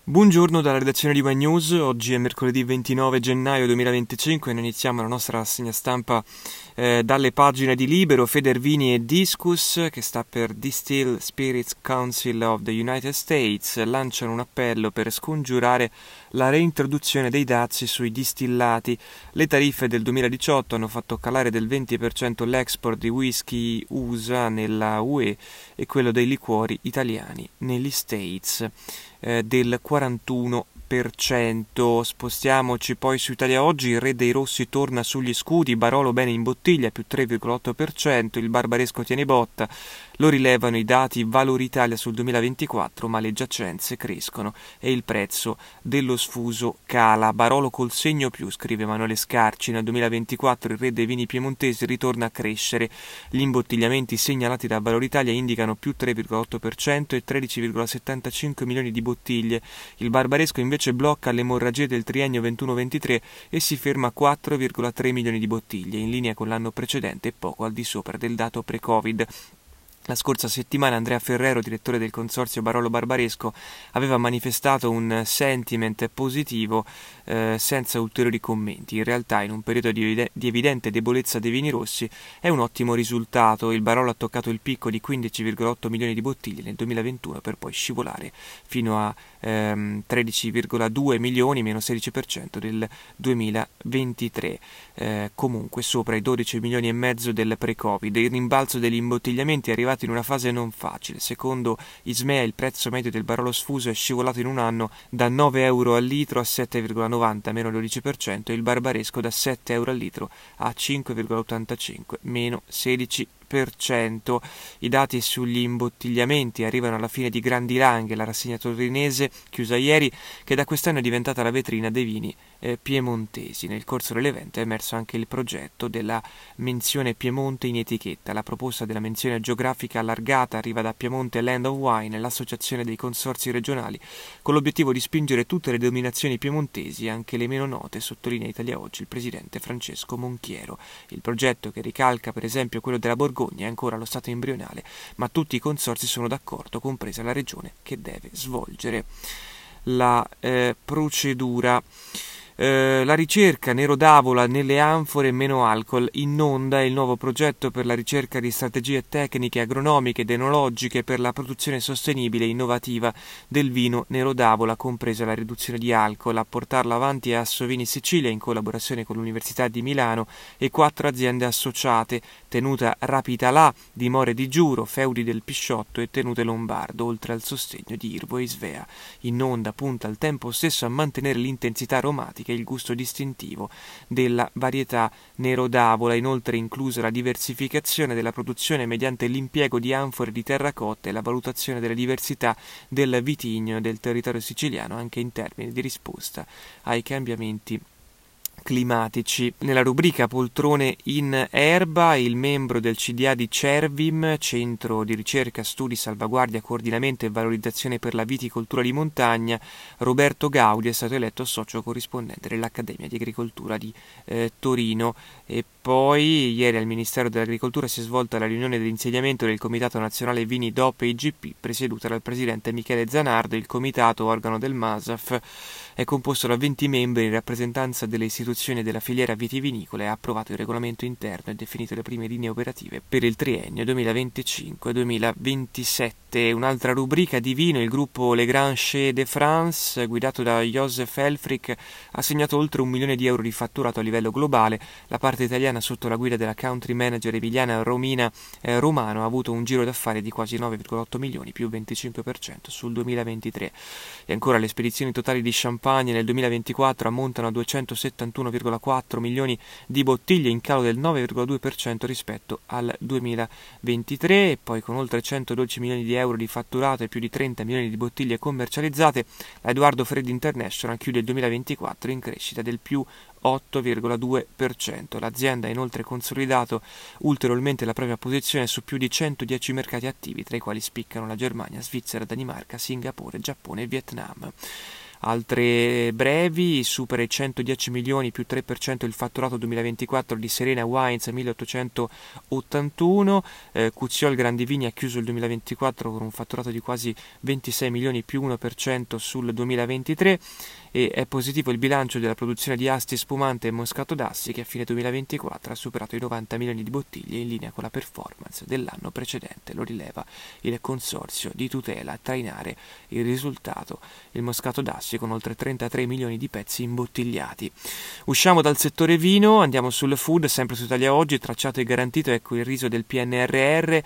Buongiorno dalla redazione di Wine News, oggi è mercoledì 29 gennaio 2025 e noi iniziamo la nostra rassegna stampa dalle pagine di Libero. Federvini e Discus, che sta per Distilled Spirits Council of the United States, lanciano un appello per scongiurare la reintroduzione dei dazi sui distillati. Le tariffe del 2018 hanno fatto calare del 20% l'export di whisky USA nella UE e quello dei liquori italiani negli States del 41%. Spostiamoci poi su Italia Oggi. Il Re dei Rossi torna sugli scudi, Barolo bene in bottiglia più 3,8%, il Barbaresco tiene botta, lo rilevano i dati Valore Italia sul 2024, ma le giacenze crescono e il prezzo dello sfuso cala. Barolo col segno più, scrive Emanuele Scarci, nel 2024 il Re dei vini piemontesi ritorna a crescere. Gli imbottigliamenti segnalati da Valore Italia indicano più 3,8% e 13,75 milioni di bottiglie. Il Barbaresco invece blocca l'emorragia del triennio 21-23 e si ferma a 4,3 milioni di bottiglie, in linea con l'anno precedente e poco al di sopra del dato pre-Covid. La scorsa settimana Andrea Ferrero, direttore del consorzio Barolo Barbaresco, aveva manifestato un sentiment positivo senza ulteriori commenti. In realtà, in un periodo di evidente debolezza dei vini rossi, è un ottimo risultato. Il Barolo ha toccato il picco di 15,8 milioni di bottiglie nel 2021 per poi scivolare fino a 13,2 milioni, meno 16% del 2023, comunque sopra i 12 milioni e mezzo del pre-Covid. Il rimbalzo degli imbottigliamenti è arrivato in una fase non facile. Secondo Ismea il prezzo medio del Barolo sfuso è scivolato in un anno da 9 euro al litro a 7,90, meno 12%, e il Barbaresco da 7 euro al litro a 5,85, meno 16%. I dati sugli imbottigliamenti arrivano alla fine di Grandi Langhe, la rassegna torinese chiusa ieri, che da quest'anno è diventata la vetrina dei vini piemontesi. Nel corso dell'evento è emerso anche il progetto della menzione Piemonte in etichetta. La proposta della menzione geografica allargata arriva da Piemonte Land of Wine, l'associazione dei consorzi regionali, con l'obiettivo di spingere tutte le denominazioni piemontesi, anche le meno note, sottolinea Italia Oggi il presidente Francesco Monchiero. Il progetto, che ricalca per esempio quello della Borgogna, è ancora allo stato embrionale, ma tutti i consorzi sono d'accordo, compresa la regione che deve svolgere la procedura. La ricerca Nero d'Avola nelle anfore meno alcol. In onda il nuovo progetto per la ricerca di strategie tecniche, agronomiche ed enologiche per la produzione sostenibile e innovativa del vino Nero d'Avola, compresa la riduzione di alcol. A portarlo avanti è Assovini Sicilia, in collaborazione con l'Università di Milano e 4 aziende associate: Tenuta Rapitalà, Dimore di Giuro, Feudi del Pisciotto e Tenute Lombardo, oltre al sostegno di Irvo e Isvea. In onda punta al tempo stesso a mantenere l'intensità aromatica e il gusto distintivo della varietà Nero d'Avola, inoltre inclusa la diversificazione della produzione mediante l'impiego di anfore di terracotta e la valutazione delle diversità del vitigno del territorio siciliano, anche in termini di risposta ai cambiamenti climatici. Nella rubrica Poltrone in erba, il membro del CDA di Cervim, Centro di Ricerca, Studi, Salvaguardia, Coordinamento e Valorizzazione per la Viticoltura di Montagna, Roberto Gaudi, è stato eletto socio corrispondente dell'Accademia di Agricoltura di Torino. E poi ieri al Ministero dell'Agricoltura si è svolta la riunione dell'insediamento del Comitato Nazionale Vini DOP e IGP, presieduta dal presidente Michele Zanardo. Il comitato, organo del MASAF, è composto da 20 membri in rappresentanza delle istituzioni della filiera vitivinicola e ha approvato il regolamento interno e definito le prime linee operative per il triennio 2025-2027. Un'altra rubrica di vino, il gruppo Le Grands Chais de France, guidato da Joseph Elfrich, ha segnato oltre 1 milione di euro di fatturato a livello globale. La parte italiana, sotto la guida della country manager emiliana Romina Romano, ha avuto un giro d'affari di quasi 9,8 milioni, più 25% sul 2023. E ancora le spedizioni totali di champagne nel 2024 ammontano a 271,4 milioni di bottiglie, in calo del 9,2% rispetto al 2023, e poi con oltre 112 milioni di euro di fatturato e più di 30 milioni di bottiglie commercializzate, la Edoardo Freddi International chiude il 2024 in crescita del più 8,2%. L'azienda ha inoltre consolidato ulteriormente la propria posizione su più di 110 mercati attivi, tra i quali spiccano la Germania, Svizzera, Danimarca, Singapore, Giappone e Vietnam. Altre brevi, supera i 110 milioni più 3% il fatturato 2024 di Serena Wines 1881, Cuziol Grandi Vini ha chiuso il 2024 con un fatturato di quasi 26 milioni più 1% sul 2023 e è positivo il bilancio della produzione di asti spumante e moscato d'assi che a fine 2024 ha superato i 90 milioni di bottiglie in linea con la performance dell'anno precedente, lo rileva il consorzio di tutela a trainare il risultato, il moscato d'assi con oltre 33 milioni di pezzi imbottigliati. Usciamo dal settore vino, andiamo sul food, sempre su Italia Oggi, tracciato e garantito, ecco il riso del PNRR,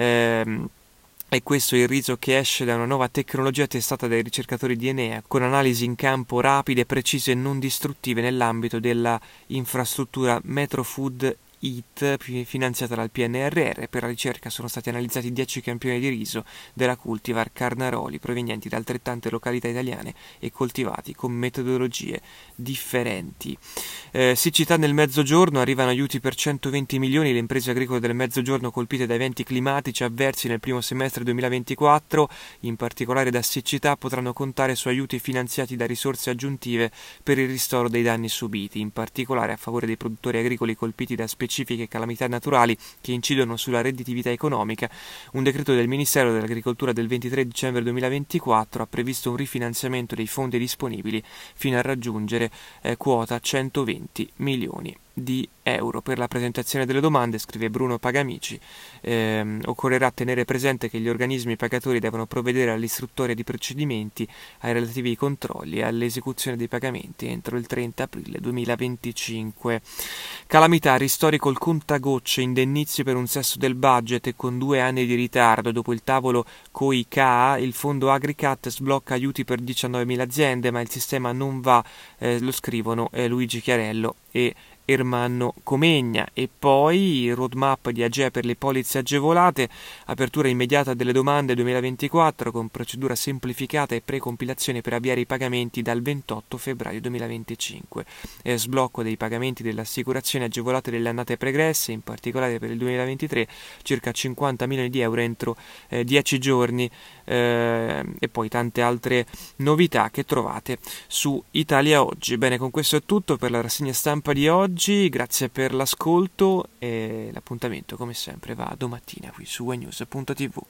e questo è il riso che esce da una nuova tecnologia testata dai ricercatori di Enea, con analisi in campo rapide, precise e non distruttive nell'ambito della infrastruttura Metrofood IT finanziata dal PNRR. Per la ricerca sono stati analizzati 10 campioni di riso della cultivar Carnaroli provenienti da altrettante località italiane e coltivati con metodologie differenti. Siccità nel Mezzogiorno, arrivano aiuti per 120 milioni, le imprese agricole del Mezzogiorno colpite da eventi climatici avversi nel primo semestre 2024, in particolare da siccità, potranno contare su aiuti finanziati da risorse aggiuntive per il ristoro dei danni subiti, in particolare a favore dei produttori agricoli colpiti da specifiche calamità naturali che incidono sulla redditività economica. Un decreto del Ministero dell'Agricoltura del 23 dicembre 2024 ha previsto un rifinanziamento dei fondi disponibili fino a raggiungere quota 120 milioni di euro. Per la presentazione delle domande, scrive Bruno Pagamici, occorrerà tenere presente che gli organismi pagatori devono provvedere all'istruttoria di procedimenti, ai relativi controlli e all'esecuzione dei pagamenti entro il 30 aprile 2025. Calamità, ristori col contagocce, indennizi per un sesto del budget e con 2 anni di ritardo. Dopo il tavolo COI-CA, il fondo Agricat sblocca aiuti per 19.000 aziende, ma il sistema non va, lo scrivono Luigi Chiarello e Ermanno Comegna. E poi roadmap di Agea per le polizze agevolate, apertura immediata delle domande 2024 con procedura semplificata e precompilazione per avviare i pagamenti dal 28 febbraio 2025, sblocco dei pagamenti delle assicurazioni agevolate delle annate pregresse, in particolare per il 2023 circa 50 milioni di euro entro 10 giorni, e poi tante altre novità che trovate su Italia Oggi. Bene, con questo è tutto per la rassegna stampa di oggi, grazie per l'ascolto e l'appuntamento come sempre va domattina qui su ynews.tv.